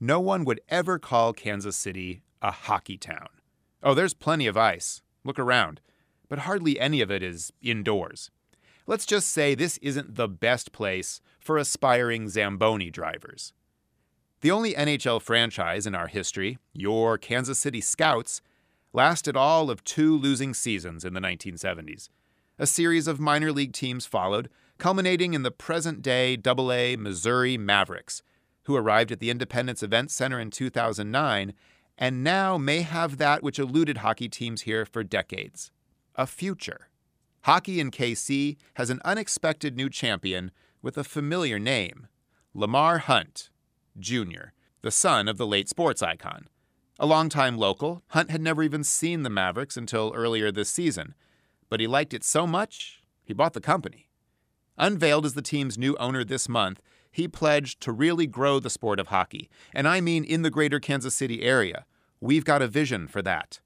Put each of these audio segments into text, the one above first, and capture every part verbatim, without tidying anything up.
no one would ever call Kansas City a hockey town. Oh, there's plenty of ice. Look around. But hardly any of it is indoors. Let's just say this isn't the best place for aspiring Zamboni drivers. The only N H L franchise in our history, your Kansas City Scouts, lasted all of two losing seasons in the nineteen seventies. A series of minor league teams followed, culminating in the present-day double A Missouri Mavericks, who arrived at the Independence Event Center in two thousand nine and now may have that which eluded hockey teams here for decades: a future. Hockey in K C has an unexpected new champion with a familiar name, Lamar Hunt, Junior, the son of the late sports icon. A longtime local, Hunt had never even seen the Mavericks until earlier this season, but he liked it so much, he bought the company. Unveiled as the team's new owner this month, he pledged to really grow the sport of hockey, and I mean in the greater Kansas City area. We've got a vision for that.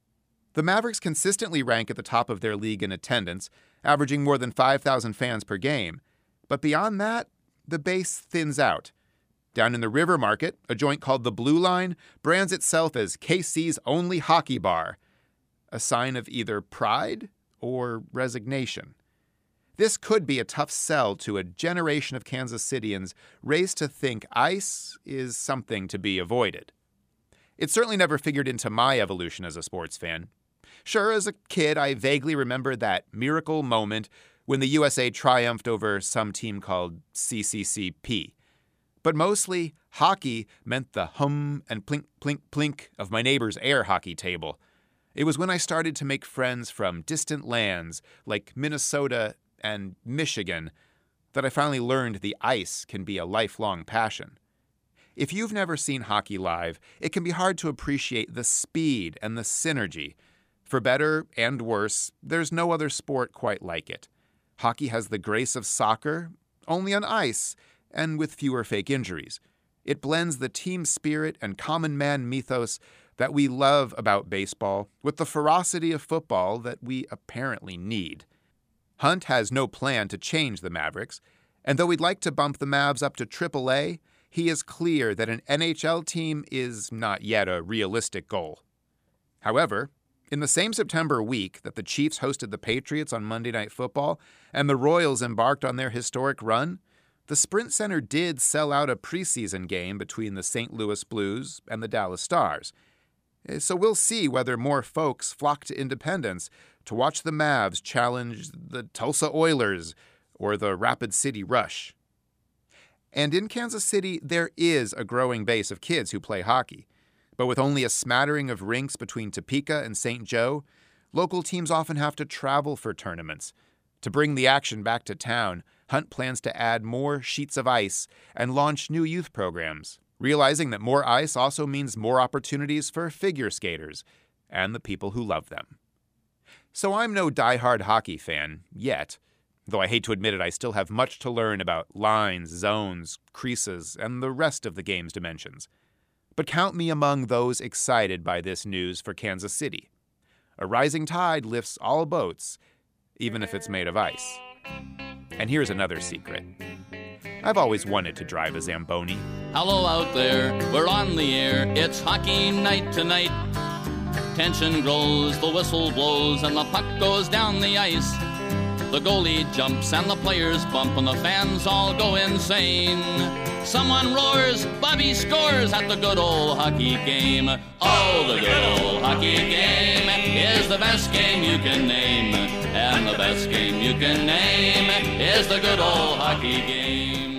The Mavericks consistently rank at the top of their league in attendance, averaging more than five thousand fans per game. But beyond that, the base thins out. Down in the River Market, a joint called the Blue Line brands itself as K C's only hockey bar, a sign of either pride or resignation. This could be a tough sell to a generation of Kansas Cityans raised to think ice is something to be avoided. It certainly never figured into my evolution as a sports fan. Sure, as a kid, I vaguely remember that miracle moment when the U S A triumphed over some team called C C C P. But mostly, hockey meant the hum and plink, plink, plink of my neighbor's air hockey table. It was when I started to make friends from distant lands like Minnesota and Michigan that I finally learned the ice can be a lifelong passion. If you've never seen hockey live, it can be hard to appreciate the speed and the synergy. For better and worse, there's no other sport quite like it. Hockey has the grace of soccer, only on ice, and with fewer fake injuries. It blends the team spirit and common man mythos that we love about baseball with the ferocity of football that we apparently need. Hunt has no plan to change the Mavericks, and though we'd like to bump the Mavs up to triple A, he is clear that an N H L team is not yet a realistic goal. However, in the same September week that the Chiefs hosted the Patriots on Monday Night Football and the Royals embarked on their historic run, the Sprint Center did sell out a preseason game between the Saint Louis Blues and the Dallas Stars. So we'll see whether more folks flock to Independence to watch the Mavs challenge the Tulsa Oilers or the Rapid City Rush. And in Kansas City, there is a growing base of kids who play hockey. But with only a smattering of rinks between Topeka and Saint Joe, local teams often have to travel for tournaments. To bring the action back to town, Hunt plans to add more sheets of ice and launch new youth programs, realizing that more ice also means more opportunities for figure skaters and the people who love them. So I'm no diehard hockey fan yet, though I hate to admit it, I still have much to learn about lines, zones, creases, and the rest of the game's dimensions. But count me among those excited by this news for Kansas City. A rising tide lifts all boats, even if it's made of ice. And here's another secret. I've always wanted to drive a Zamboni. Hello out there, we're on the air. It's hockey night tonight. Tension grows, the whistle blows, and the puck goes down the ice. The goalie jumps and the players bump and the fans all go insane. Someone roars, Bobby scores at the good old hockey game. Oh, the good old hockey game is the best game you can name. And the best game you can name is the good old hockey game.